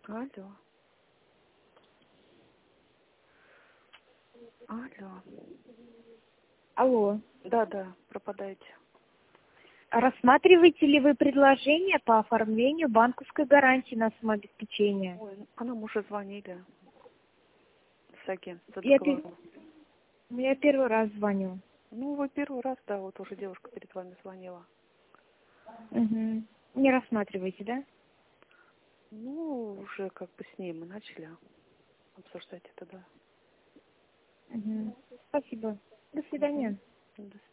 Алло. Алло. Алло. Да, пропадаете. Рассматриваете ли вы предложение по оформлению банковской гарантии на самообеспечение? Ой, а нам уже звонили с агентства Я договоров. первый раз звоню. Ну, вы первый раз, да, вот уже девушка перед вами звонила. Угу. Не рассматриваете, да? Ну, уже как бы с ней мы начали обсуждать это, да. Угу. Спасибо. До Мгм. свидания. До